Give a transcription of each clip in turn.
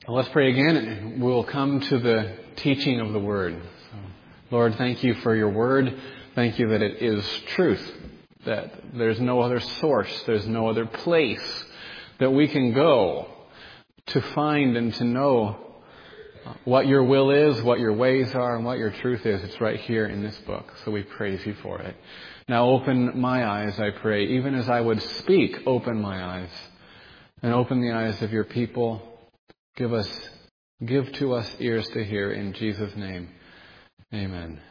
Let's pray again, and we'll come to the teaching of the Word. So, Lord, thank you for your Word. Thank you that it is truth, that there's no other source, there's no other place that we can go to find and to know what your will is, what your ways are, and what your truth is. It's right here in this book, so we praise you for it. Now open my eyes, I pray, even as I would speak, open my eyes, and open the eyes of your people. Give to us ears to hear in Jesus' name. Amen.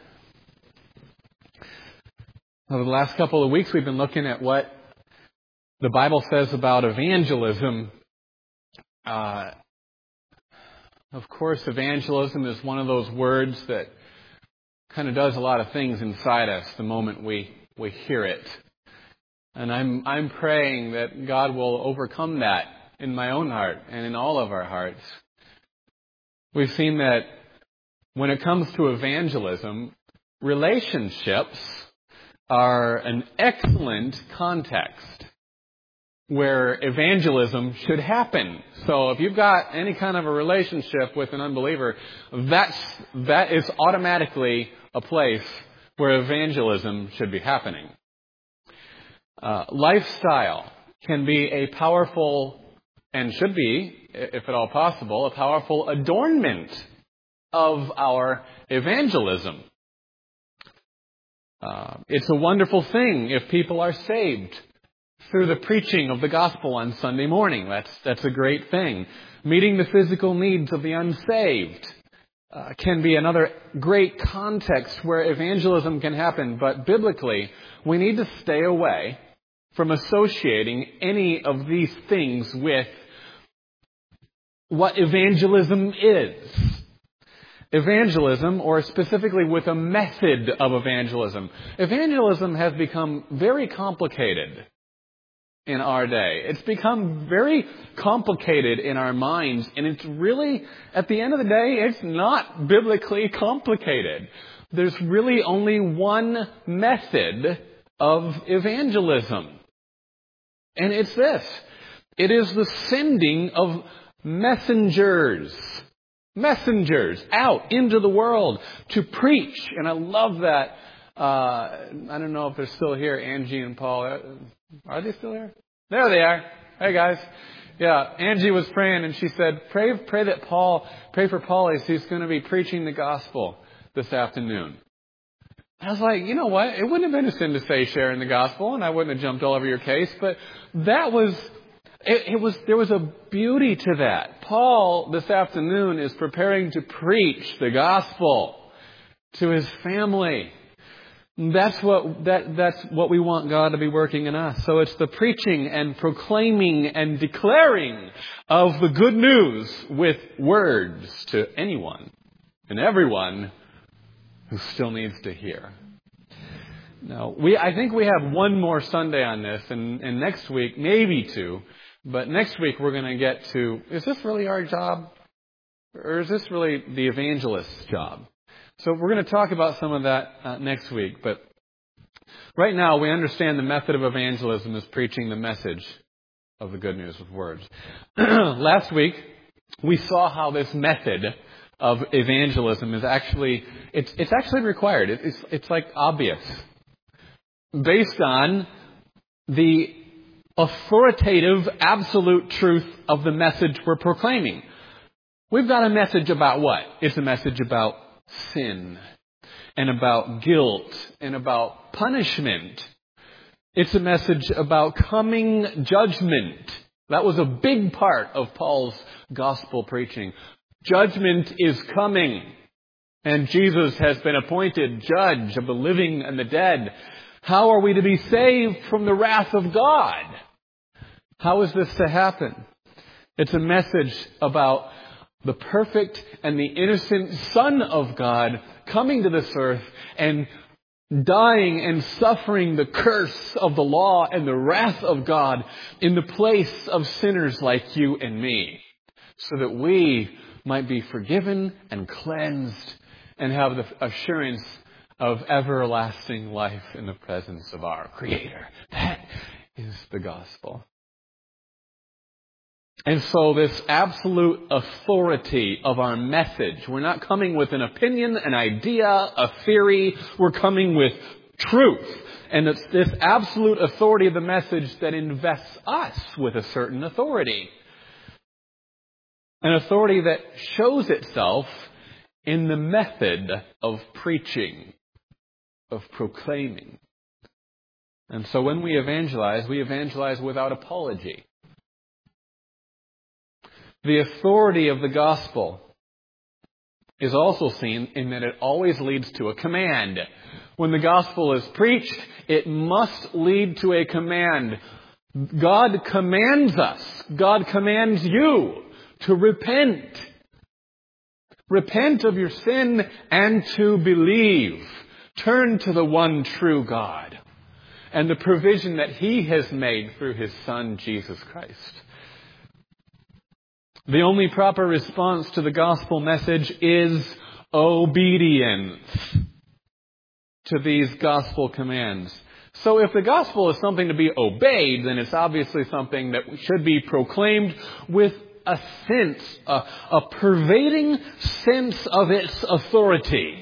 Over the last couple of weeks, we've been looking at what the Bible says about evangelism. Of course, evangelism is one of those words that kind of does a lot of things inside us the moment we hear it. And I'm praying that God will overcome that in my own heart and in all of our hearts. We've seen that when it comes to evangelism, relationships are an excellent context where evangelism should happen. So if you've got any kind of a relationship with an unbeliever, that is automatically a place where evangelism should be happening. Lifestyle can be a powerful, and should be, if at all possible, a powerful adornment of our evangelism. It's a wonderful thing if people are saved through the preaching of the gospel on Sunday morning. That's a great thing. Meeting the physical needs of the unsaved can be another great context where evangelism can happen. But biblically, we need to stay away from associating any of these things with what evangelism is. Evangelism, or specifically with a method of evangelism. Evangelism has become very complicated in our day. It's become very complicated in our minds, and it's really, at the end of the day, it's not biblically complicated. There's really only one method of evangelism. And it's this. It is the sending of messengers out into the world to preach. And I love that. I don't know if they're still here, Angie and Paul. Are they still here? There they are. Hey, guys. Yeah, Angie was praying, and she said, pray for Paul as he's going to be preaching the gospel this afternoon. I was like, you know what? It wouldn't have been a sin to say sharing the gospel, and I wouldn't have jumped all over your case, but there was a beauty to that. Paul this afternoon is preparing to preach the gospel to his family. That's what we want God to be working in us. So it's the preaching and proclaiming and declaring of the good news with words to anyone and everyone who still needs to hear. Now, I think we have one more Sunday on this, and next week, maybe two, but next week we're going to get to, is this really our job? Or is this really the evangelist's job? So we're going to talk about some of that next week, but right now we understand the method of evangelism is preaching the message of the good news with words. Last week, we saw how this method of evangelism is actually, it's actually required. It's like obvious. Based on the authoritative, absolute truth of the message we're proclaiming. We've got a message about what? It's a message about sin and about guilt and about punishment. It's a message about coming judgment. That was a big part of Paul's gospel preaching. Judgment is coming, and Jesus has been appointed judge of the living and the dead. How are we to be saved from the wrath of God? How is this to happen? It's a message about the perfect and the innocent Son of God coming to this earth and dying and suffering the curse of the law and the wrath of God in the place of sinners like you and me, so that we might be forgiven and cleansed and have the assurance of everlasting life in the presence of our Creator. That is the gospel. And so this absolute authority of our message, we're not coming with an opinion, an idea, a theory. We're coming with truth. And it's this absolute authority of the message that invests us with a certain authority. An authority that shows itself in the method of preaching, of proclaiming. And so when we evangelize without apology. The authority of the gospel is also seen in that it always leads to a command. When the gospel is preached, it must lead to a command. God commands us. God commands you to repent. Repent of your sin and to believe. Turn to the one true God and the provision that He has made through His Son, Jesus Christ. The only proper response to the gospel message is obedience to these gospel commands. So if the gospel is something to be obeyed, then it's obviously something that should be proclaimed with a sense, a pervading sense of its authority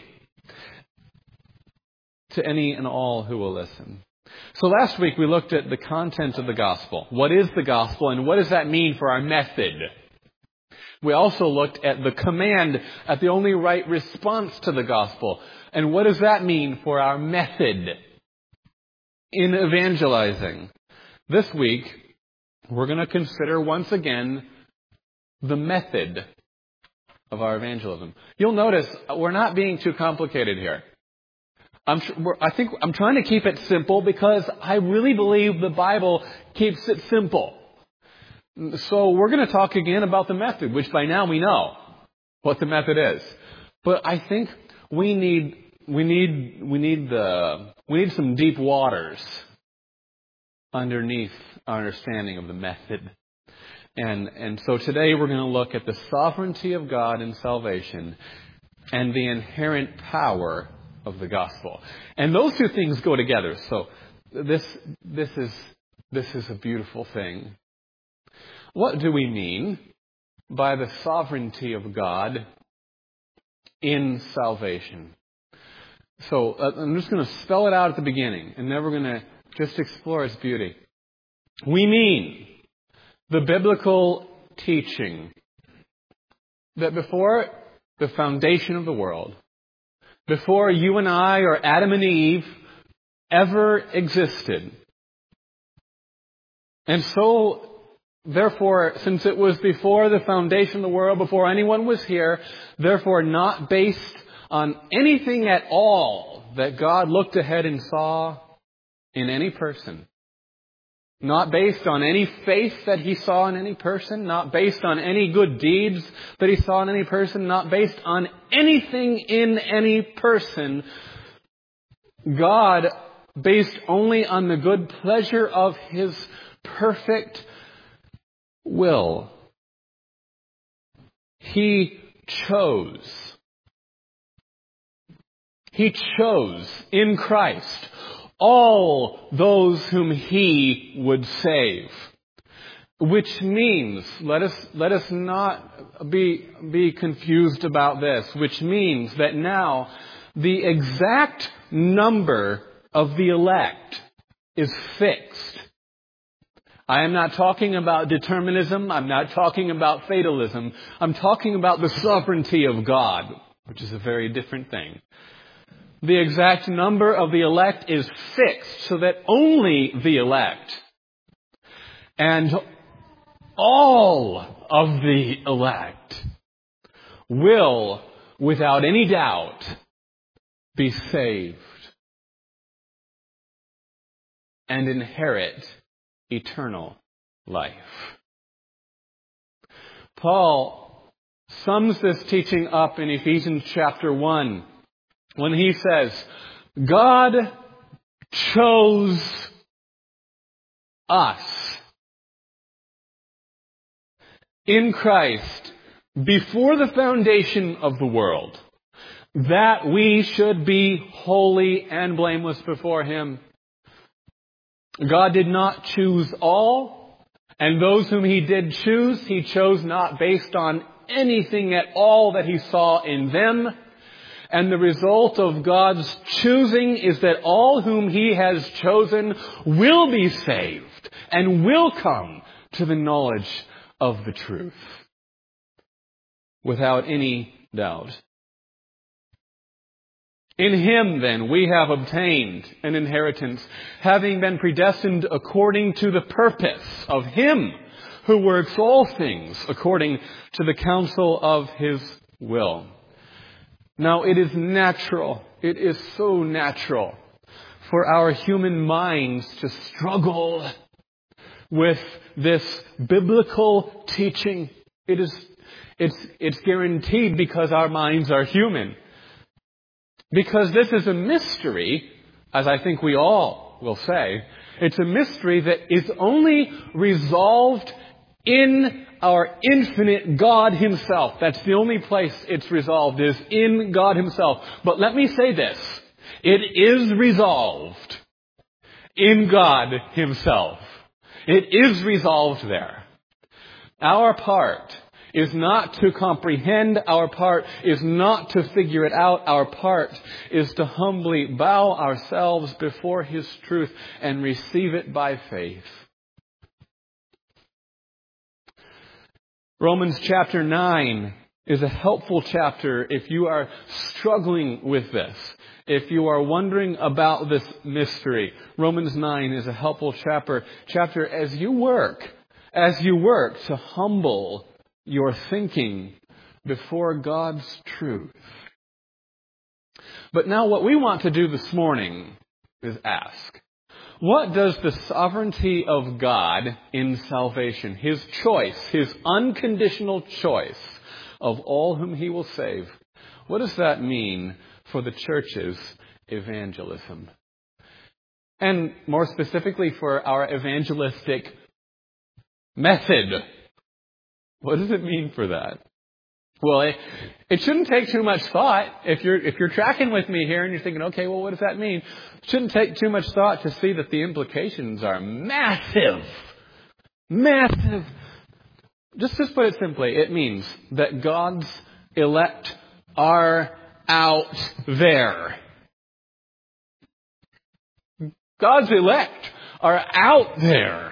to any and all who will listen. So last week we looked at the content of the gospel. What is the gospel and what does that mean for our method? We also looked at the command, at the only right response to the gospel. And what does that mean for our method in evangelizing? This week, we're going to consider once again the method of our evangelism. You'll notice we're not being too complicated here. I'm trying to keep it simple because I really believe the Bible keeps it simple. So we're going to talk again about the method, which by now we know what the method is. But I think we need some deep waters underneath our understanding of the method. And so today we're going to look at the sovereignty of God in salvation and the inherent power of the gospel. And those two things go together. So this is a beautiful thing. What do we mean by the sovereignty of God in salvation? So I'm just going to spell it out at the beginning, and then we're going to just explore its beauty. We mean the biblical teaching that before the foundation of the world, before you and I or Adam and Eve ever existed, and so therefore, since it was before the foundation of the world, before anyone was here, therefore not based on anything at all that God looked ahead and saw in any person. Not based on any faith that He saw in any person. Not based on any good deeds that He saw in any person. Not based on anything in any person. God, based only on the good pleasure of His perfect will. He chose in Christ all those whom He would save. Which means, let us not be confused about this, which means that now the exact number of the elect is fixed. I am not talking about determinism. I'm not talking about fatalism. I'm talking about the sovereignty of God, which is a very different thing. The exact number of the elect is fixed so that only the elect and all of the elect will, without any doubt, be saved and inherit eternal life. Paul sums this teaching up in Ephesians chapter 1 when he says, God chose us in Christ before the foundation of the world, that we should be holy and blameless before Him. God did not choose all, And those whom he did choose, he chose not based on anything at all that he saw in them. And the result of God's choosing is that all whom he has chosen will be saved and will come to the knowledge of the truth. Without any doubt. In him, then, we have obtained an inheritance, having been predestined according to the purpose of him who works all things according to the counsel of his will. Now, it is natural, it is so natural for our human minds to struggle with this biblical teaching. It's guaranteed because our minds are human. Because this is a mystery, as I think we all will say, it's a mystery that is only resolved in our infinite God himself. That's the only place it's resolved, is in God himself. But let me say this. It is resolved in God himself. It is resolved there. Our part is not to comprehend. Our part is not to figure it out. Our part is to humbly bow ourselves before his truth and receive it by faith. Romans chapter 9 is a helpful chapter if you are struggling with this. If you are wondering about this mystery, Romans 9 is a helpful chapter as you work to humble your thinking before God's truth. But now what we want to do this morning is ask, what does the sovereignty of God in salvation, his choice, his unconditional choice of all whom he will save, what does that mean for the church's evangelism? And more specifically for our evangelistic method. What does it mean for that? Well, it shouldn't take too much thought. If you're tracking with me here and you're thinking, okay, well, what does that mean? It shouldn't take too much thought to see that the implications are massive. Massive. Just put it simply, it means that God's elect are out there. God's elect are out there,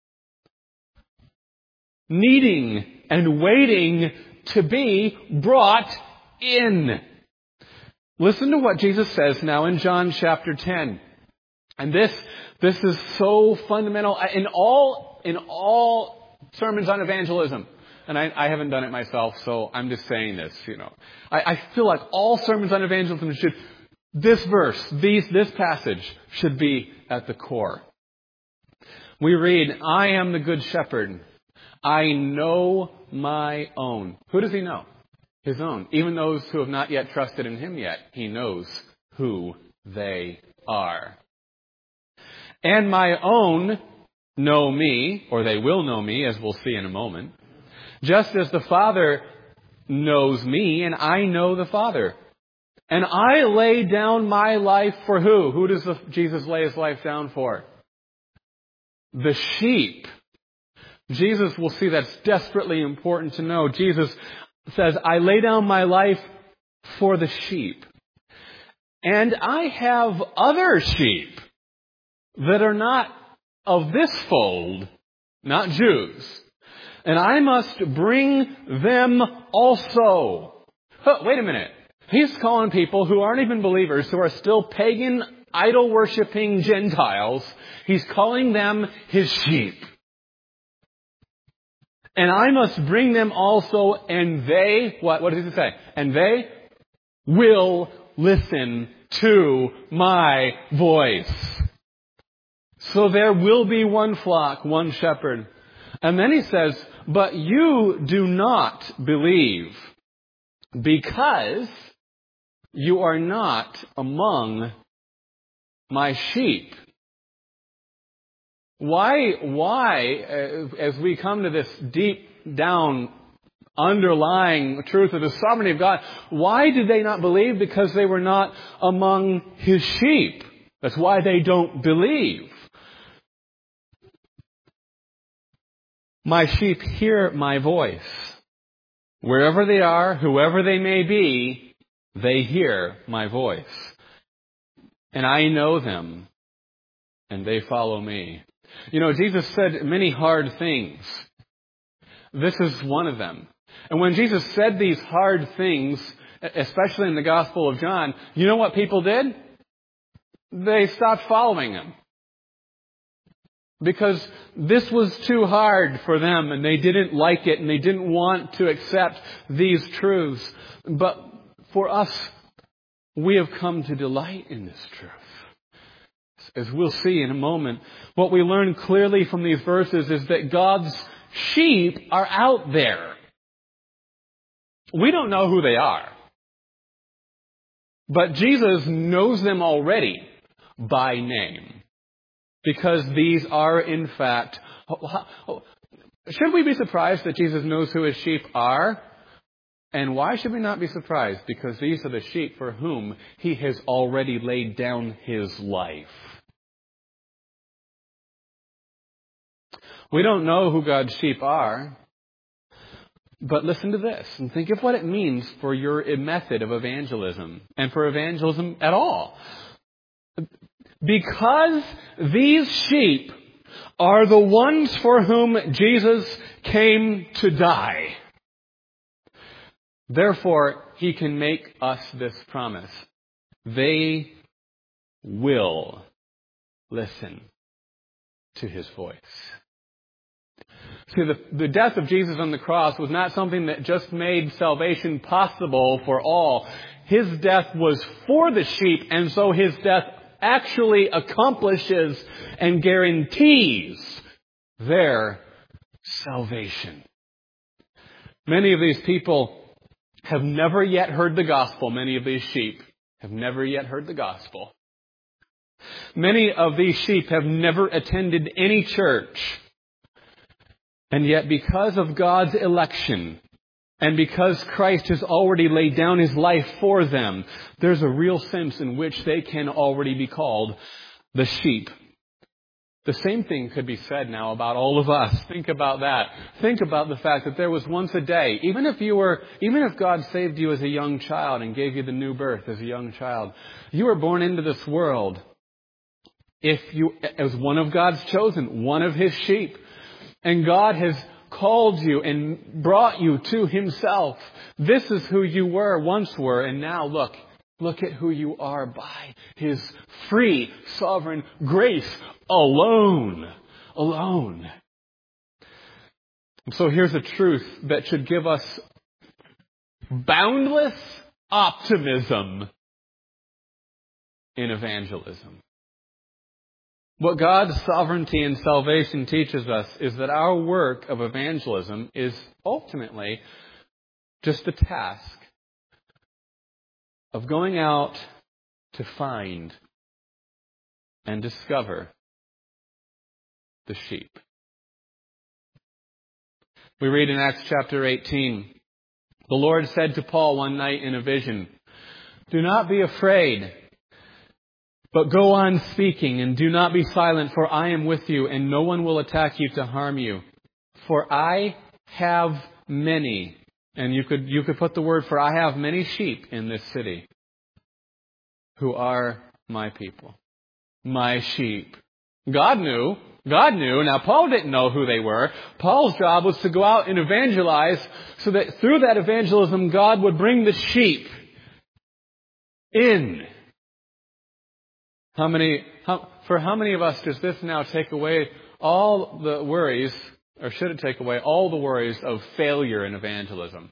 needing and waiting to be brought in. Listen to what Jesus says now in John chapter 10. And this is so fundamental in all sermons on evangelism. And I haven't done it myself, so I'm just saying this, I feel like all sermons on evangelism this passage should be at the core. We read, I am the good shepherd. I know my own. Who does he know? His own. Even those who have not yet trusted in him yet, he knows who they are. And my own know me, or they will know me, as we'll see in a moment, just as the Father knows me, and I know the Father. And I lay down my life for who? Who does Jesus lay his life down for? The sheep. Jesus, will see that's desperately important to know. Jesus says, I lay down my life for the sheep. And I have other sheep that are not of this fold, not Jews. And I must bring them also. Wait a minute. He's calling people who aren't even believers, who are still pagan, idol-worshipping Gentiles. He's calling them his sheep. And I must bring them also, and they, what does it say? And they will listen to my voice. So there will be one flock, one shepherd. And then he says, but you do not believe because you are not among my sheep. Why, as we come to this deep down underlying truth of the sovereignty of God, why did they not believe? Because they were not among his sheep. That's why they don't believe. My sheep hear my voice. Wherever they are, whoever they may be, they hear my voice. And I know them, and they follow me. You know, Jesus said many hard things. This is one of them. And when Jesus said these hard things, especially in the Gospel of John, you know what people did? They stopped following him. Because this was too hard for them, and they didn't like it, and they didn't want to accept these truths. But for us, we have come to delight in this truth. As we'll see in a moment, what we learn clearly from these verses is that God's sheep are out there. We don't know who they are. But Jesus knows them already by name. Because these are, in fact... Should we be surprised that Jesus knows who his sheep are? And why should we not be surprised? Because these are the sheep for whom he has already laid down his life. We don't know who God's sheep are. But listen to this and think of what it means for your method of evangelism and for evangelism at all. Because these sheep are the ones for whom Jesus came to die. Therefore, he can make us this promise. They will listen to his voice. See, the death of Jesus on the cross was not something that just made salvation possible for all. His death was for the sheep, and so his death actually accomplishes and guarantees their salvation. Many of these people have never yet heard the gospel. Many of these sheep have never yet heard the gospel. Many of these sheep have never attended any church. And yet, because of God's election, and because Christ has already laid down his life for them, there's a real sense in which they can already be called the sheep. The same thing could be said now about all of us. Think about that. Think about the fact that there was once a day, even if God saved you as a young child and gave you the new birth as a young child, you were born into this world as one of God's chosen, one of his sheep. And God has called you and brought you to himself. This is who you once were, and now look at who you are by his free, sovereign grace alone. Alone. So here's a truth that should give us boundless optimism in evangelism. What God's sovereignty and salvation teaches us is that our work of evangelism is ultimately just the task of going out to find and discover the sheep. We read in Acts chapter 18, the Lord said to Paul one night in a vision, "Do not be afraid, but go on speaking and do not be silent, for I am with you, and no one will attack you to harm you. For I have many," and you could put the word "for I have many sheep in this city who are my people." My sheep. God knew. Now, Paul didn't know who they were. Paul's job was to go out and evangelize so that through that evangelism, God would bring the sheep in. How many of us does this now take away all the worries, or should it take away all the worries of failure in evangelism?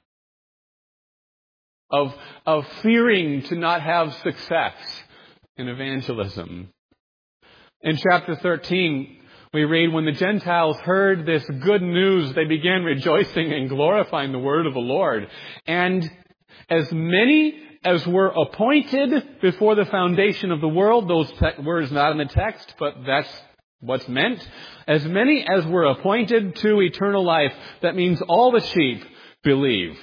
Of fearing to not have success in evangelism. In chapter 13, we read, when the Gentiles heard this good news, they began rejoicing and glorifying the word of the Lord. And as many as were appointed before the foundation of the world, those words not in the text, but that's what's meant. As many as were appointed to eternal life, that means all the sheep believed.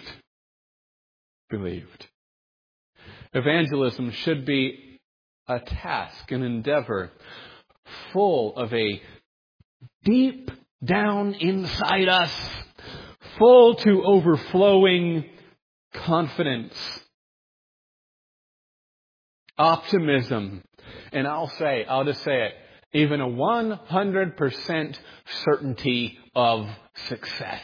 Evangelism should be a task, an endeavor, full of a deep down inside us, full to overflowing confidence, optimism, and I'll just say it, even a 100% certainty of success.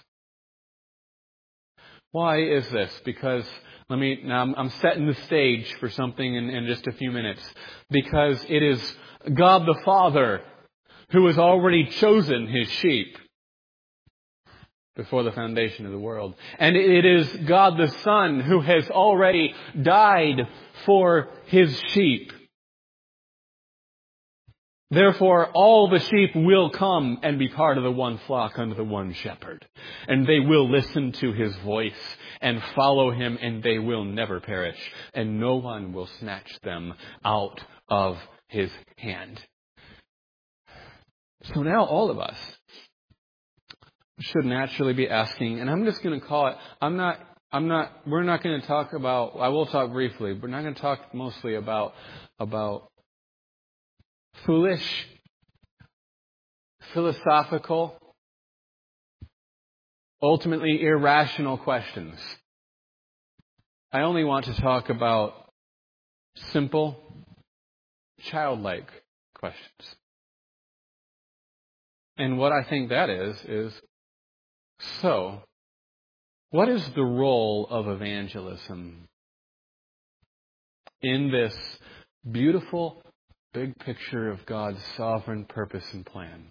Why is this? Because I'm setting the stage for something in just a few minutes. Because it is God the Father who has already chosen His sheep before the foundation of the world. And it is God the Son who has already died for His sheep. Therefore, all the sheep will come and be part of the one flock under the one shepherd. And they will listen to His voice and follow Him, and they will never perish. And no one will snatch them out of His hand. So now all of us should naturally be asking, and I'm just going to call it, we're not going to talk about, I will talk briefly, but we're not going to talk mostly about foolish, philosophical, ultimately irrational questions. I only want to talk about simple, childlike questions. And what I think that is, so, what is the role of evangelism in this beautiful big picture of God's sovereign purpose and plan?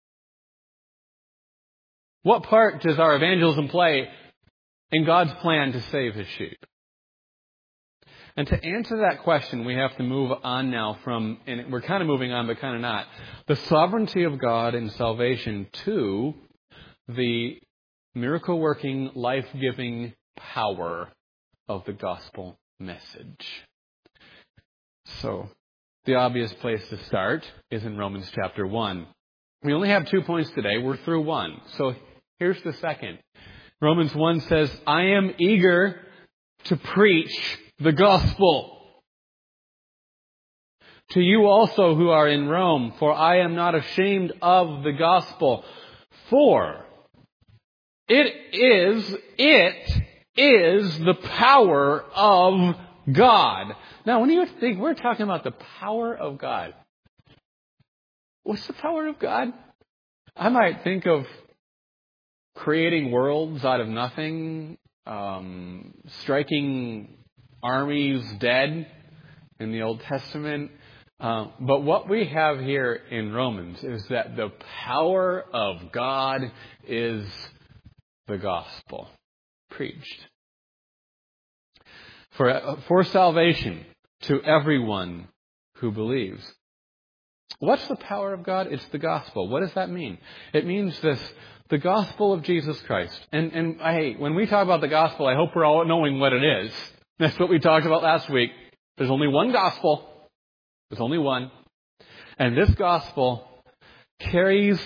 What part does our evangelism play in God's plan to save His sheep? And to answer that question, we have to move on now from, and we're kind of moving on, but kind of not, the sovereignty of God in salvation to the miracle-working, life-giving power of the gospel message. So, the obvious place to start is in Romans chapter 1. We only have 2 points today. We're through one. So, here's the second. Romans 1 says, I am eager to preach the gospel to you also who are in Rome, for I am not ashamed of the gospel. For it is the power of God. Now, when you think we're talking about the power of God, what's the power of God? I might think of creating worlds out of nothing, striking armies dead in the Old Testament. But what we have here in Romans is that the power of God is the gospel preached. For salvation to everyone who believes. What's the power of God? It's the gospel. What does that mean? It means the gospel of Jesus Christ. And when we talk about the gospel, I hope we're all knowing what it is. That's what we talked about last week. There's only one gospel. There's only one. And this gospel carries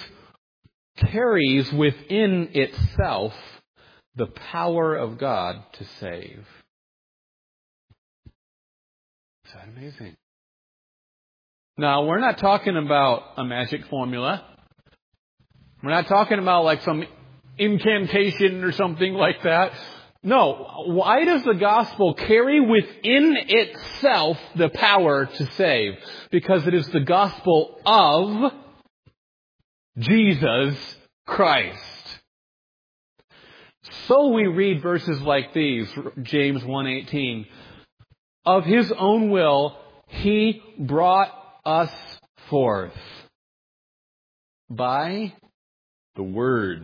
within itself the power of God to save. Is that amazing? Now, we're not talking about a magic formula. We're not talking about like some incantation or something like that. No. Why does the gospel carry within itself the power to save? Because it is the gospel of Jesus Christ. So we read verses like these, James 1:18. Of His own will, He brought us forth by the word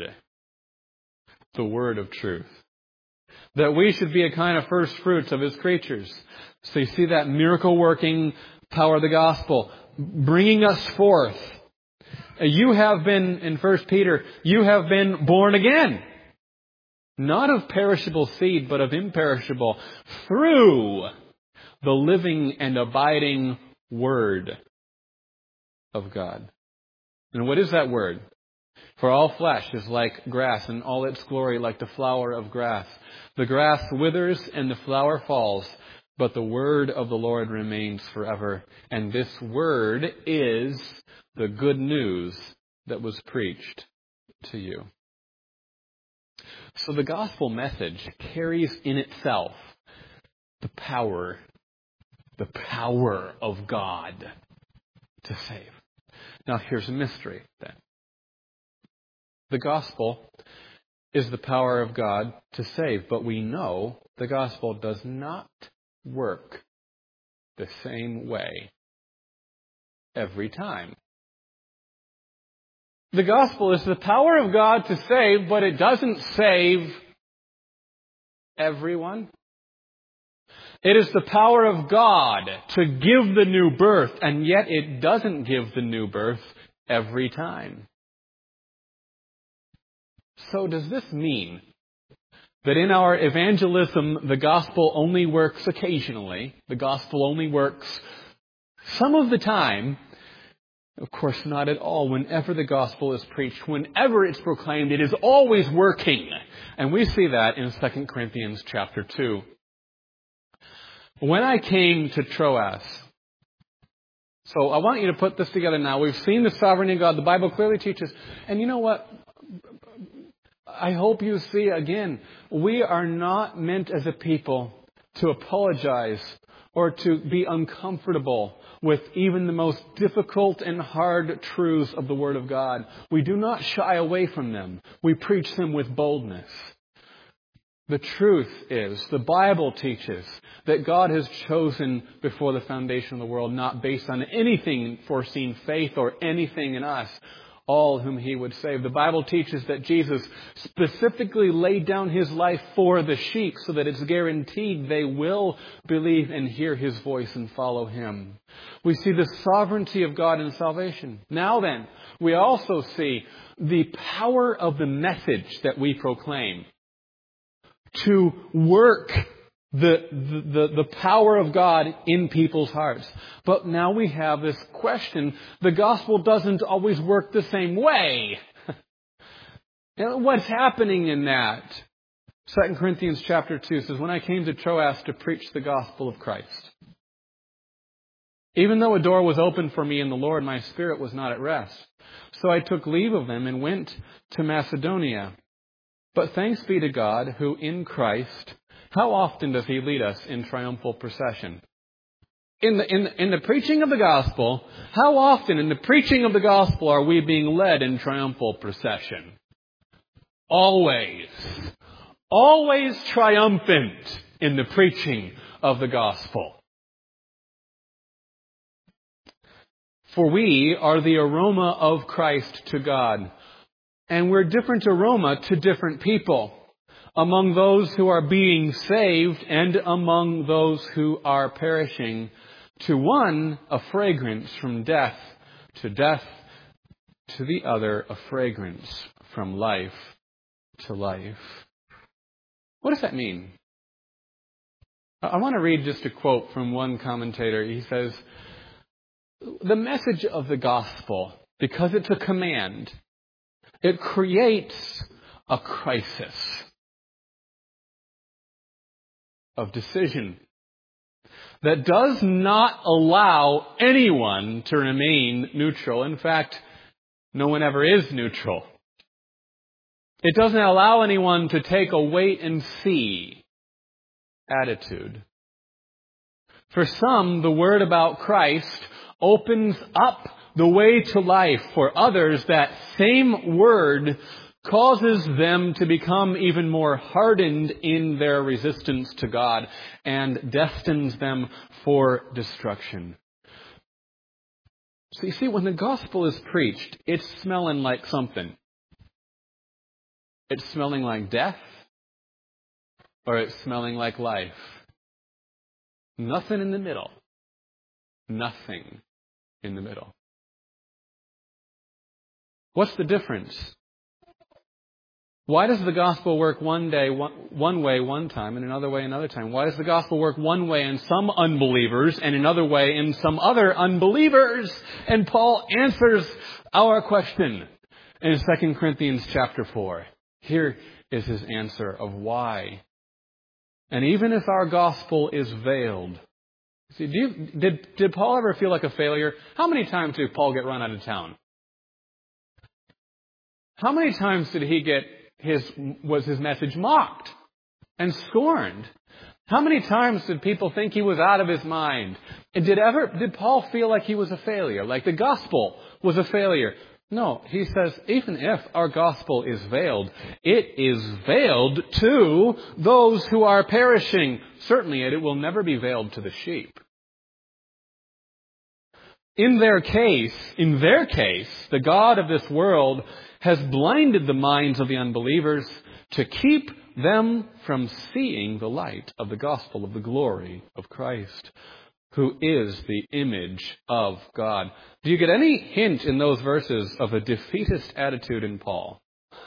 of truth. That we should be a kind of first fruits of His creatures. So you see that miracle working power of the gospel bringing us forth. You have been, in 1 Peter, you have been born again. Not of perishable seed, but of imperishable, through the living and abiding Word of God. And what is that Word? For all flesh is like grass, and all its glory like the flower of grass. The grass withers and the flower falls, but the word of the Lord remains forever. And this word is the good news that was preached to you. So the gospel message carries in itself the power of God to save. Now here's a mystery then. The gospel is the power of God to save, but we know the gospel does not work the same way every time. The gospel is the power of God to save, but it doesn't save everyone. It is the power of God to give the new birth, and yet it doesn't give the new birth every time. So does this mean that in our evangelism, the gospel only works occasionally? The gospel only works some of the time? Of course, not at all. Whenever the gospel is preached, whenever it's proclaimed, it is always working. And we see that in 2 Corinthians chapter 2. When I came to Troas, so I want you to put this together now. We've seen the sovereignty of God. The Bible clearly teaches. And you know what? I hope you see again, we are not meant as a people to apologize or to be uncomfortable with even the most difficult and hard truths of the Word of God. We do not shy away from them. We preach them with boldness. The truth is, the Bible teaches that God has chosen before the foundation of the world, not based on anything foreseen faith or anything in us, all whom He would save. The Bible teaches that Jesus specifically laid down His life for the sheep so that it's guaranteed they will believe and hear His voice and follow Him. We see the sovereignty of God in salvation. Now then, we also see the power of the message that we proclaim to work the power of God in people's hearts. But now we have this question. The gospel doesn't always work the same way. What's happening in that? 2 Corinthians chapter 2 says, when I came to Troas to preach the gospel of Christ, even though a door was open for me in the Lord, my spirit was not at rest. So I took leave of them and went to Macedonia. But thanks be to God, who in Christ, how often does He lead us in triumphal procession? In the preaching of the gospel, how often in the preaching of the gospel are we being led in triumphal procession? Always. Always triumphant in the preaching of the gospel. For we are the aroma of Christ to God. And we're different aroma to different people. Among those who are being saved and among those who are perishing. To one, a fragrance from death to death. To the other, a fragrance from life to life. What does that mean? I want to read just a quote from one commentator. He says, the message of the gospel, because it's a command, it creates a crisis of decision that does not allow anyone to remain neutral. In fact, no one ever is neutral. It doesn't allow anyone to take a wait and see attitude. For some, the word about Christ opens up the way to life. For others, that same word causes them to become even more hardened in their resistance to God and destines them for destruction. So you see, when the gospel is preached, it's smelling like something. It's smelling like death, or it's smelling like life. Nothing in the middle. Nothing in the middle. What's the difference? Why does the gospel work one day, one way, one time, and another way, another time? Why does the gospel work one way in some unbelievers and another way in some other unbelievers? And Paul answers our question in 2 Corinthians chapter 4. Here is his answer of why. And even if our gospel is veiled, see, did Paul ever feel like a failure? How many times did Paul get run out of town? How many times did he was his message mocked and scorned? How many times did people think he was out of his mind? And did Paul feel like he was a failure, like the gospel was a failure? No, he says, even if our gospel is veiled, it is veiled to those who are perishing. Certainly, it will never be veiled to the sheep. In their case, the God of this world has blinded the minds of the unbelievers to keep them from seeing the light of the gospel of the glory of Christ, who is the image of God. Do you get any hint in those verses of a defeatist attitude in Paul?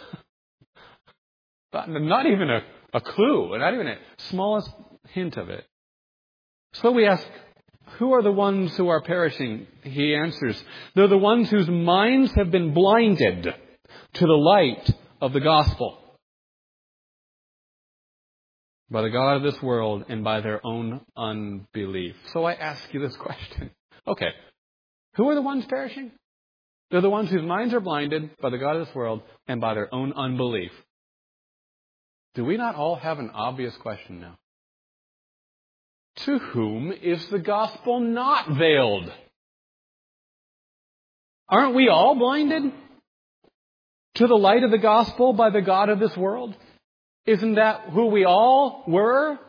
Not even a clue, not even a smallest hint of it. So we ask, who are the ones who are perishing? He answers, they're the ones whose minds have been blinded to the light of the gospel by the God of this world and by their own unbelief. So I ask you this question. Okay, who are the ones perishing? They're the ones whose minds are blinded by the God of this world and by their own unbelief. Do we not all have an obvious question now? To whom is the gospel not veiled? Aren't we all blinded to the light of the gospel by the God of this world? Isn't that who we all were?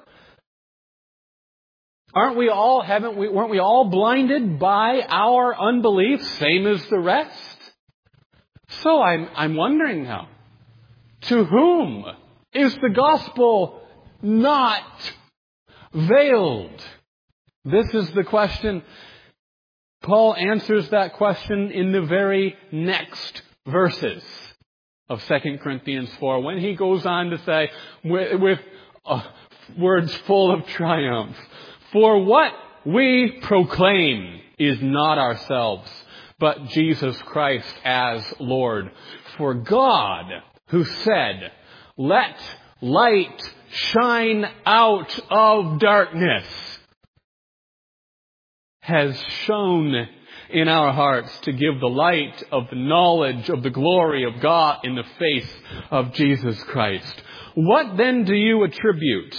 Weren't we all blinded by our unbelief, same as the rest? So I'm wondering now, to whom is the gospel not veiled? This is the question. Paul answers that question in the very next verses of 2 Corinthians 4, when he goes on to say, with words full of triumph, for what we proclaim is not ourselves, but Jesus Christ as Lord. For God, who said, let light shine out of darkness, has shone in our hearts to give the light of the knowledge of the glory of God in the face of Jesus Christ. What then do you attribute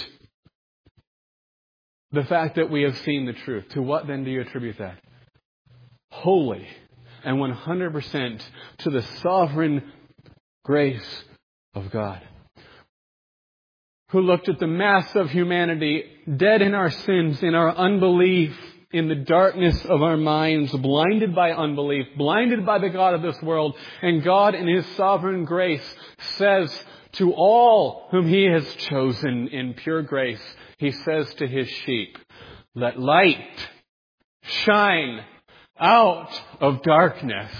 the fact that we have seen the truth? To what then do you attribute that? Wholly and 100% to the sovereign grace of God, who looked at the mass of humanity, dead in our sins, in our unbelief, in the darkness of our minds, blinded by unbelief, blinded by the God of this world. And God, in His sovereign grace, says to all whom He has chosen in pure grace, He says to His sheep, let light shine out of darkness.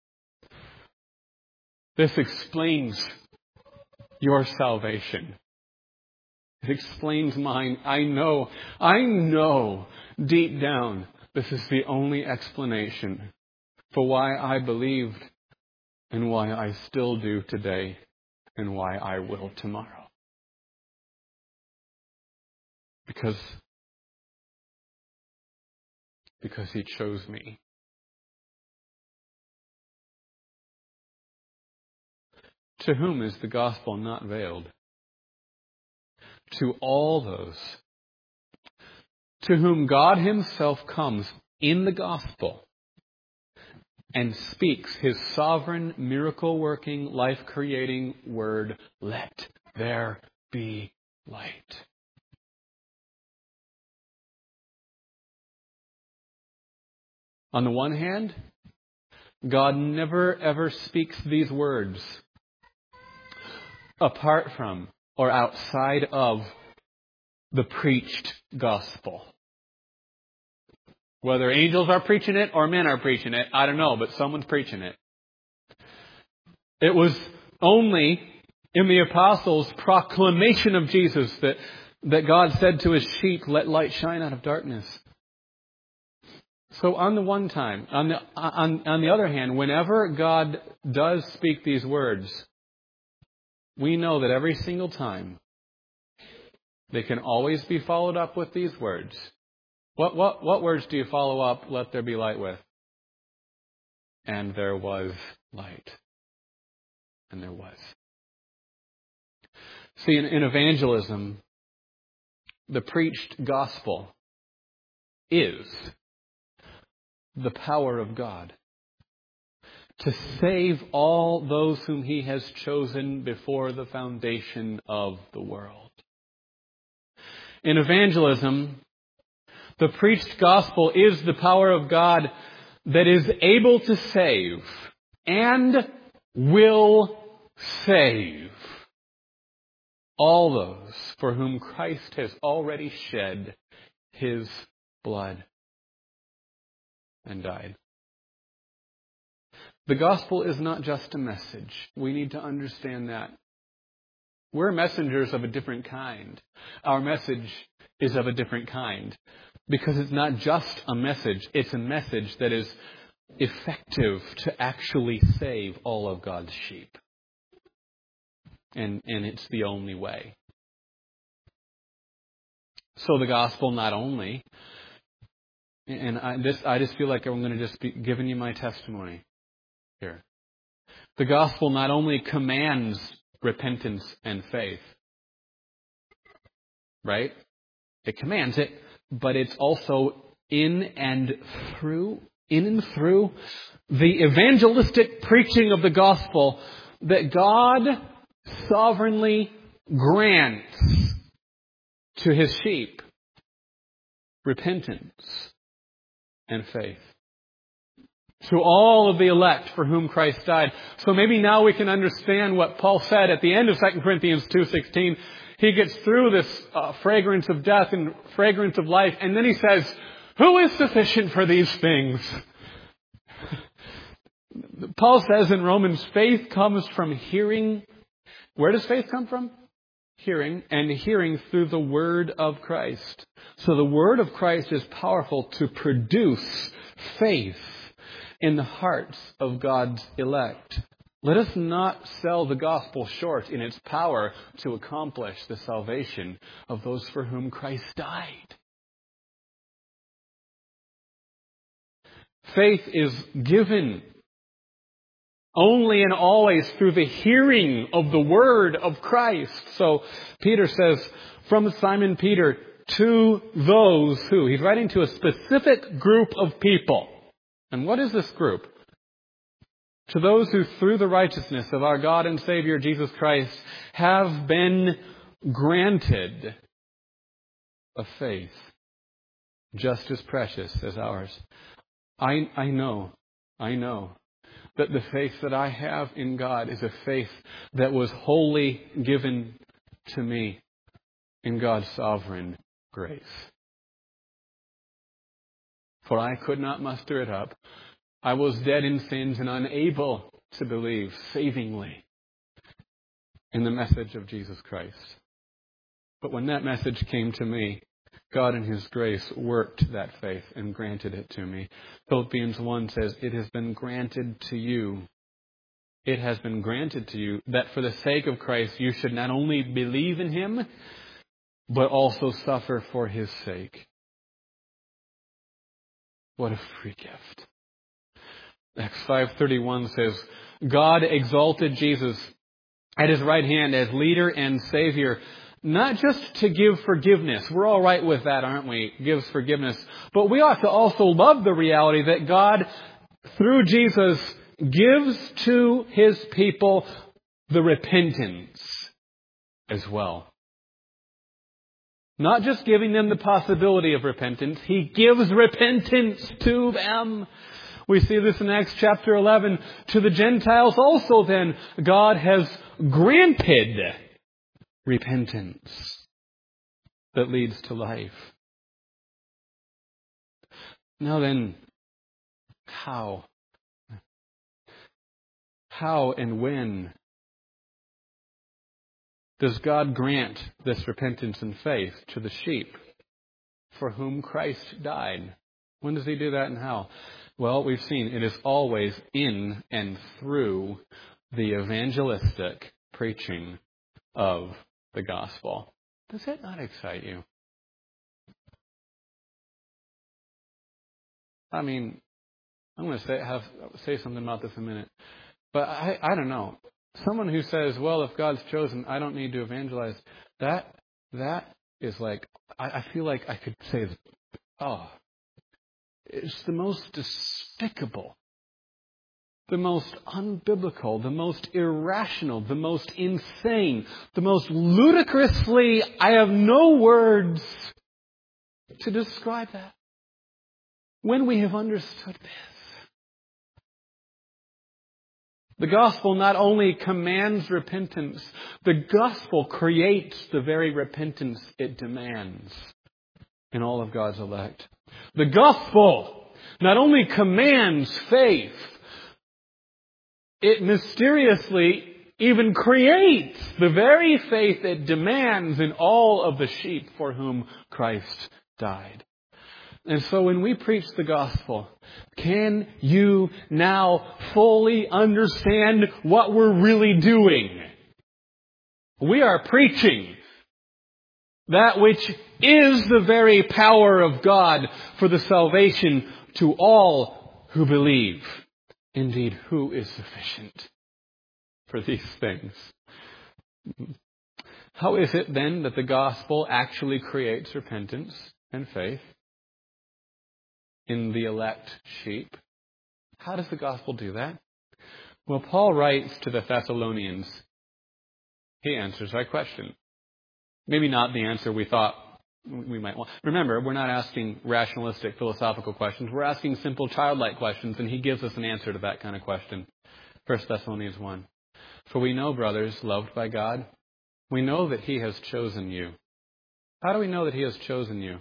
This explains your salvation. It explains mine. I know deep down this is the only explanation for why I believed and why I still do today and why I will tomorrow. Because He chose me. To whom is the gospel not veiled? To all those to whom God Himself comes in the gospel and speaks His sovereign, miracle-working, life-creating word, let there be light. On the one hand, God never ever speaks these words apart from or outside of the preached gospel. Whether angels are preaching it or men are preaching it, I don't know, but someone's preaching it. It was only in the apostles' proclamation of Jesus that God said to His sheep, let light shine out of darkness. So on the other hand, whenever God does speak these words, we know that every single time they can always be followed up with these words. What words do you follow up, let there be light with? And there was light. And there was. See, in evangelism, the preached gospel is the power of God to save all those whom He has chosen before the foundation of the world. In evangelism, the preached gospel is the power of God that is able to save and will save all those for whom Christ has already shed His blood and died. The gospel is not just a message. We need to understand that. We're messengers of a different kind. Our message is of a different kind because it's not just a message. It's a message that is effective to actually save all of God's sheep. And it's the only way. So the gospel not only, and I just feel like I'm going to just be giving you my testimony here. The gospel not only commands repentance and faith, right? It commands it, but it's also in and through the evangelistic preaching of the gospel that God sovereignly grants to His sheep repentance and faith. To all of the elect for whom Christ died. So maybe now we can understand what Paul said at the end of 2 Corinthians 2:16. He gets through this fragrance of death and fragrance of life, and then he says, who is sufficient for these things? Paul says in Romans, faith comes from hearing. Where does faith come from? Hearing, and hearing through the word of Christ. So the word of Christ is powerful to produce faith in the hearts of God's elect. Let us not sell the gospel short in its power to accomplish the salvation of those for whom Christ died. Faith is given only and always through the hearing of the word of Christ. So Peter says, from Simon Peter, to those who, he's writing to a specific group of people. And what is this group? To those who, through the righteousness of our God and Savior Jesus Christ, have been granted a faith just as precious as ours. I know that the faith that I have in God is a faith that was wholly given to me in God's sovereign grace. For I could not muster it up. I was dead in sins and unable to believe savingly in the message of Jesus Christ. But when that message came to me, God in His grace worked that faith and granted it to me. Philippians 1 says, it has been granted to you. It has been granted to you that for the sake of Christ you should not only believe in Him, but also suffer for His sake. What a free gift. Acts 5:31 says, God exalted Jesus at His right hand as leader and Savior, not just to give forgiveness. We're all right with that, aren't we? Gives forgiveness. But we ought to also love the reality that God, through Jesus, gives to His people the repentance as well. Not just giving them the possibility of repentance, He gives repentance to them. We see this in Acts chapter 11. To the Gentiles also then, God has granted repentance that leads to life. Now then, how? How and when does God grant this repentance and faith to the sheep for whom Christ died? When does He do that and how? Well, we've seen it is always in and through the evangelistic preaching of the gospel. Does that not excite you? I mean, I'm going to say something about this in a minute. But I don't know. Someone who says, well, if God's chosen, I don't need to evangelize. That is like, I feel like I could say, it's the most despicable, the most unbiblical, the most irrational, the most insane, the most ludicrously, I have no words to describe that. When we have understood this, the gospel not only commands repentance, the gospel creates the very repentance it demands in all of God's elect. The gospel not only commands faith, it mysteriously even creates the very faith it demands in all of the sheep for whom Christ died. And so when we preach the gospel, can you now fully understand what we're really doing? We are preaching that which is the very power of God for the salvation to all who believe. Indeed, who is sufficient for these things? How is it then that the gospel actually creates repentance and faith in the elect sheep? How does the gospel do that? Well, Paul writes to the Thessalonians. He answers our question. Maybe not the answer we thought we might want. Remember, we're not asking rationalistic, philosophical questions. We're asking simple, childlike questions, and he gives us an answer to that kind of question. 1 Thessalonians 1. For we know, brothers, loved by God, we know that He has chosen you. How do we know that He has chosen you?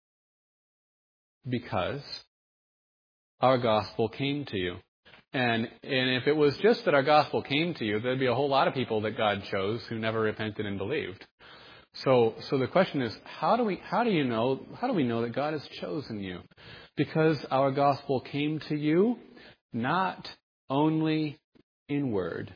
Because our gospel came to you. And if it was just that our gospel came to you, there'd be a whole lot of people that God chose who never repented and believed. So the question is, how do we know that God has chosen you? Because our gospel came to you not only in word.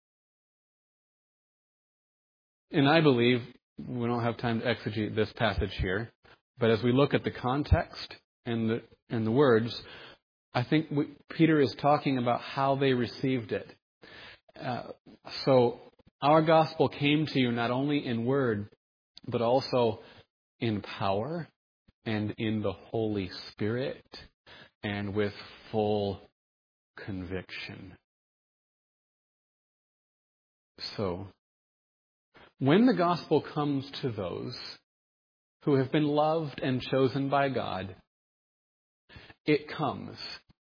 And I believe, we don't have time to exegete this passage here, but as we look at the context and the words, I think Peter is talking about how they received it. So our gospel came to you not only in word, but also in power and in the Holy Spirit and with full conviction. So, when the gospel comes to those who have been loved and chosen by God, it comes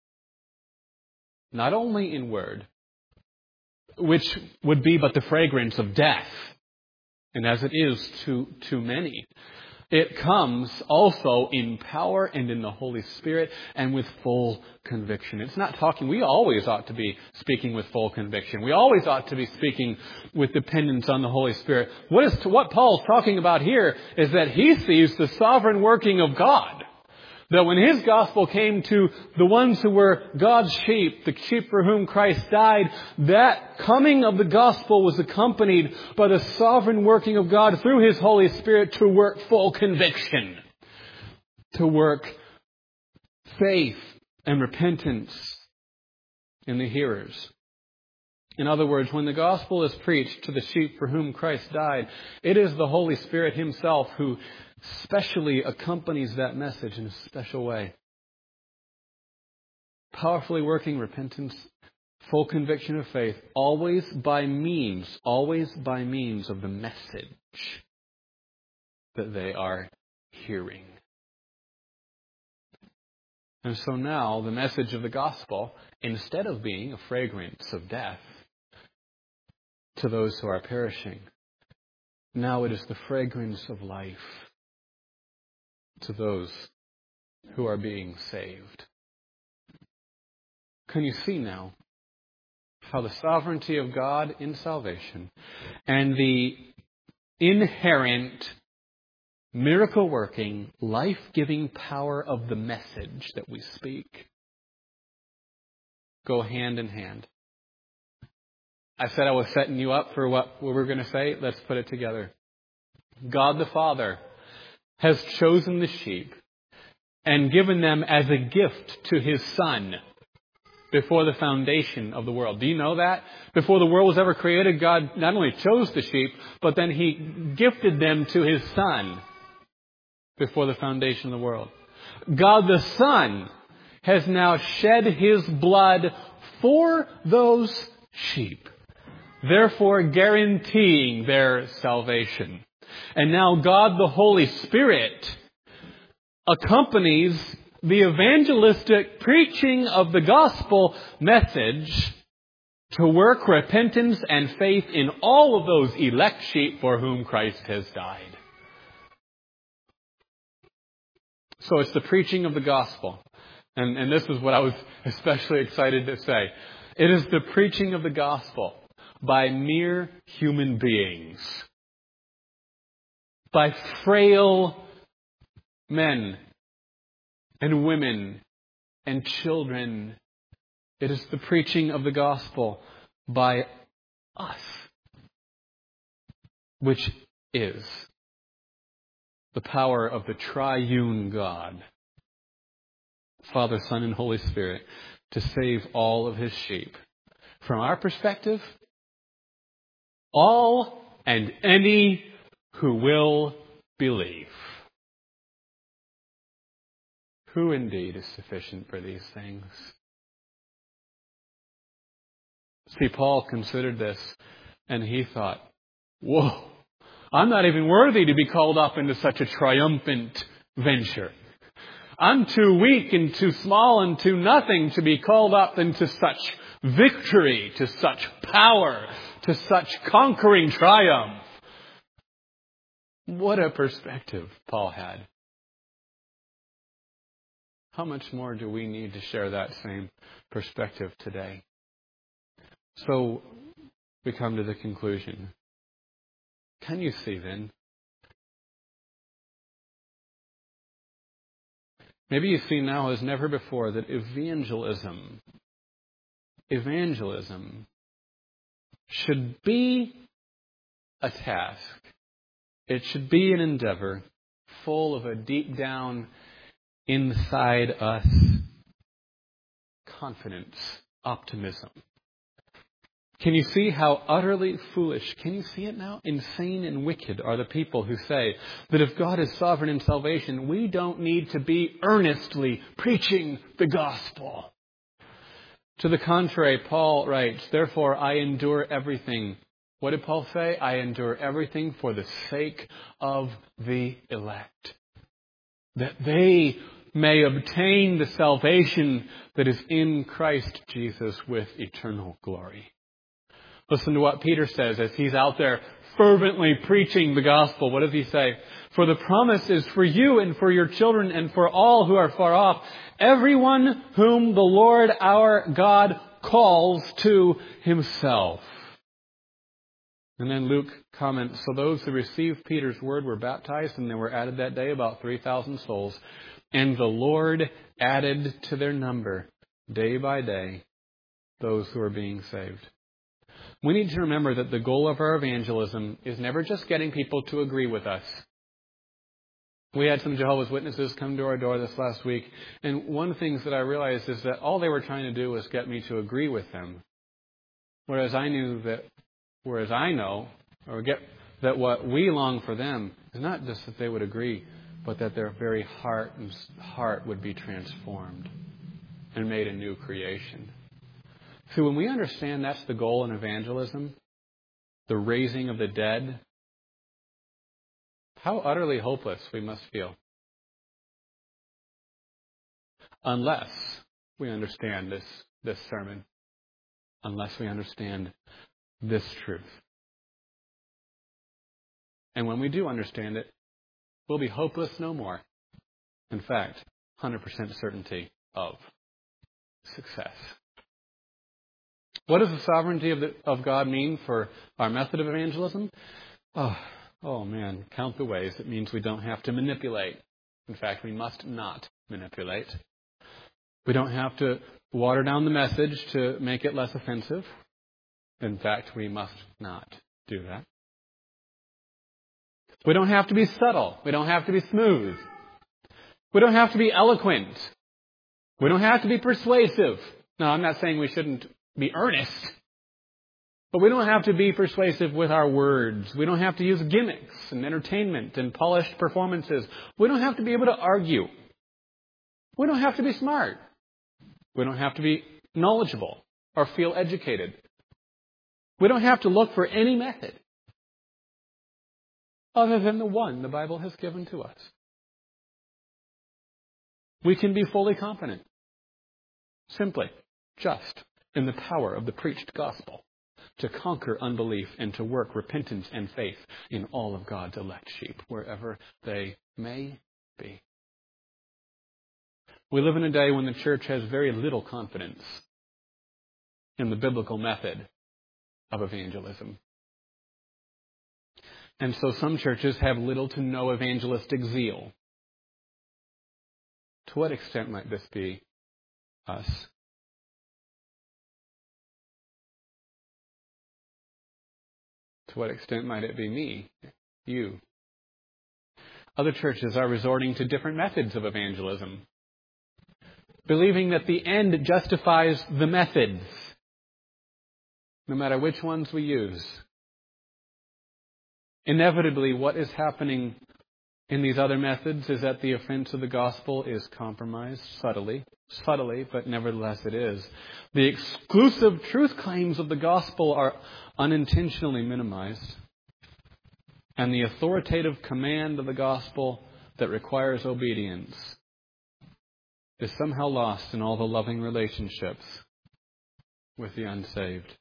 not only in word, which would be but the fragrance of death, and as it is to many, it comes also in power and in the Holy Spirit and with full conviction. It's not talking, we always ought to be speaking with full conviction. We always ought to be speaking with dependence on the Holy Spirit. What Paul's talking about here is that he sees the sovereign working of God. That when his gospel came to the ones who were God's sheep, the sheep for whom Christ died, that coming of the gospel was accompanied by the sovereign working of God through His Holy Spirit to work full conviction, to work faith and repentance in the hearers. In other words, when the gospel is preached to the sheep for whom Christ died, it is the Holy Spirit Himself who specially accompanies that message in a special way. Powerfully working repentance, full conviction of faith, always by means of the message that they are hearing. And so now the message of the gospel, instead of being a fragrance of death to those who are perishing, now it is the fragrance of life to those who are being saved. Can you see now how the sovereignty of God in salvation and the inherent miracle-working, life-giving power of the message that we speak go hand in hand? I said I was setting you up for what we were going to say. Let's put it together. God the Father has chosen the sheep and given them as a gift to His Son before the foundation of the world. Do you know that? Before the world was ever created, God not only chose the sheep, but then He gifted them to His Son before the foundation of the world. God the Son has now shed His blood for those sheep, therefore guaranteeing their salvation. And now God the Holy Spirit accompanies the evangelistic preaching of the gospel message to work repentance and faith in all of those elect sheep for whom Christ has died. So it's the preaching of the gospel. And this is what I was especially excited to say. It is the preaching of the gospel by mere human beings. By frail men and women and children. It is the preaching of the gospel by us, which is the power of the triune God, Father, Son, and Holy Spirit, to save all of His sheep. From our perspective, all and any who will believe. Who indeed is sufficient for these things? See, Paul considered this and he thought, whoa, I'm not even worthy to be called up into such a triumphant venture. I'm too weak and too small and too nothing to be called up into such victory, to such power, to such conquering triumph. What a perspective Paul had. How much more do we need to share that same perspective today? So we come to the conclusion. Can you see then? Maybe you see now as never before that evangelism should be a task. It should be an endeavor full of a deep down inside us confidence, optimism. Can you see how utterly foolish, can you see it now? Insane and wicked are the people who say that if God is sovereign in salvation, we don't need to be earnestly preaching the gospel. To the contrary, Paul writes, therefore I endure everything. What did Paul say? I endure everything for the sake of the elect, that they may obtain the salvation that is in Christ Jesus with eternal glory. Listen to what Peter says as he's out there fervently preaching the gospel. What does he say? For the promise is for you and for your children and for all who are far off, everyone whom the Lord our God calls to Himself. And then Luke comments, so those who received Peter's word were baptized, and there were added that day about 3,000 souls. And the Lord added to their number day by day those who are being saved. We need to remember that the goal of our evangelism is never just getting people to agree with us. We had some Jehovah's Witnesses come to our door this last week, and one of the things that I realized is that all they were trying to do was get me to agree with them. Whereas I know, that what we long for them is not just that they would agree, but that their very heart would be transformed and made a new creation. See, when we understand that's the goal in evangelism, the raising of the dead, how utterly hopeless we must feel. Unless we understand this sermon. Unless we understand this truth. And when we do understand it, we'll be hopeless no more. In fact, 100% certainty of success. What does the sovereignty of God mean for our method of evangelism? Oh man, count the ways. It means we don't have to manipulate. In fact, we must not manipulate. We don't have to water down the message to make it less offensive. In fact, we must not do that. We don't have to be subtle. We don't have to be smooth. We don't have to be eloquent. We don't have to be persuasive. Now, I'm not saying we shouldn't be earnest, but we don't have to be persuasive with our words. We don't have to use gimmicks and entertainment and polished performances. We don't have to be able to argue. We don't have to be smart. We don't have to be knowledgeable or feel educated. We don't have to look for any method other than the one the Bible has given to us. We can be fully confident, simply, just in the power of the preached gospel to conquer unbelief and to work repentance and faith in all of God's elect sheep, wherever they may be. We live in a day when the church has very little confidence in the biblical method of evangelism. And so some churches have little to no evangelistic zeal. To what extent might this be us? To what extent might it be me, you? Other churches are resorting to different methods of evangelism, believing that the end justifies the methods, no matter which ones we use. Inevitably, what is happening in these other methods is that the offense of the gospel is compromised subtly, but nevertheless it is. The exclusive truth claims of the gospel are unintentionally minimized. And the authoritative command of the gospel that requires obedience is somehow lost in all the loving relationships with the unsaved.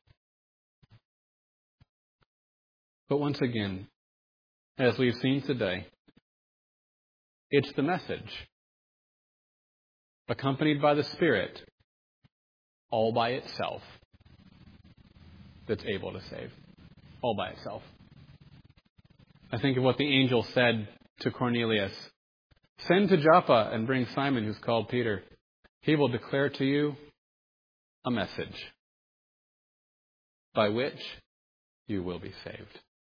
But once again, as we've seen today, it's the message, accompanied by the Spirit, all by itself, that's able to save. All by itself. I think of what the angel said to Cornelius. Send to Joppa and bring Simon, who's called Peter. He will declare to you a message by which you will be saved.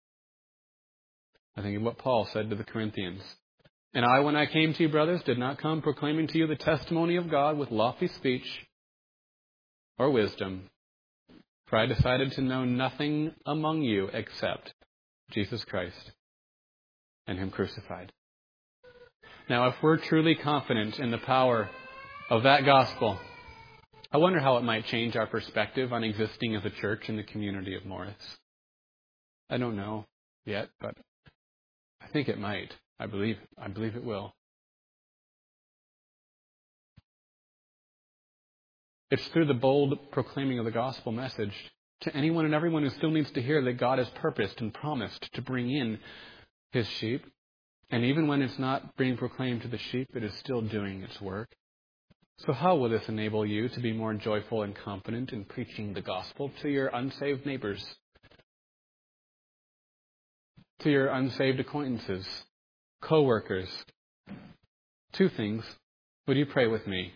I think of what Paul said to the Corinthians. And I, when I came to you, brothers, did not come proclaiming to you the testimony of God with lofty speech or wisdom, for I decided to know nothing among you except Jesus Christ and Him crucified. Now, if we're truly confident in the power of that gospel, I wonder how it might change our perspective on existing as a church in the community of Morris. I don't know yet, but I think it might. I believe it will. It's through the bold proclaiming of the gospel message to anyone and everyone who still needs to hear that God has purposed and promised to bring in His sheep. And even when it's not being proclaimed to the sheep, it is still doing its work. So how will this enable you to be more joyful and confident in preaching the gospel to your unsaved neighbors, to your unsaved acquaintances, co-workers? Two things. Would you pray with me?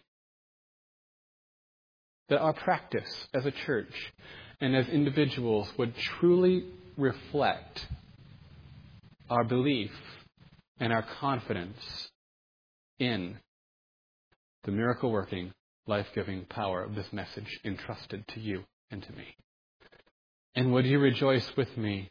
That our practice as a church and as individuals would truly reflect our belief and our confidence in the miracle-working, life-giving power of this message entrusted to you and to me. And would you rejoice with me?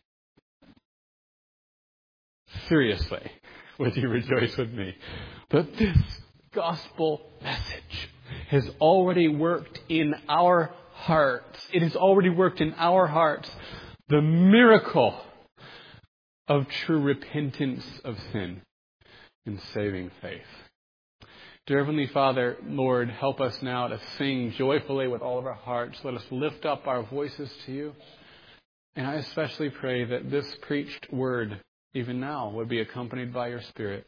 Seriously, would you rejoice with me that this gospel message has already worked in our hearts. It has already worked in our hearts the miracle of true repentance of sin and saving faith. Dear Heavenly Father, Lord, help us now to sing joyfully with all of our hearts. Let us lift up our voices to you. And I especially pray that this preached word, even now, would be accompanied by your Spirit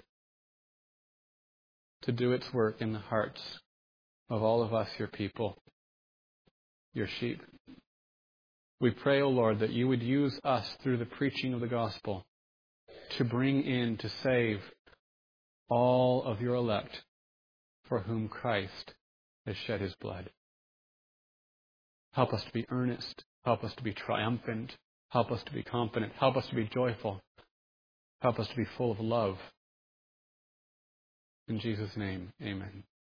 to do its work in the hearts of all of us, your people, your sheep. We pray, O Lord, that you would use us through the preaching of the gospel to bring in, to save all of your elect for whom Christ has shed his blood. Help us to be earnest. Help us to be triumphant. Help us to be confident. Help us to be joyful. Help us to be full of love. In Jesus' name, amen.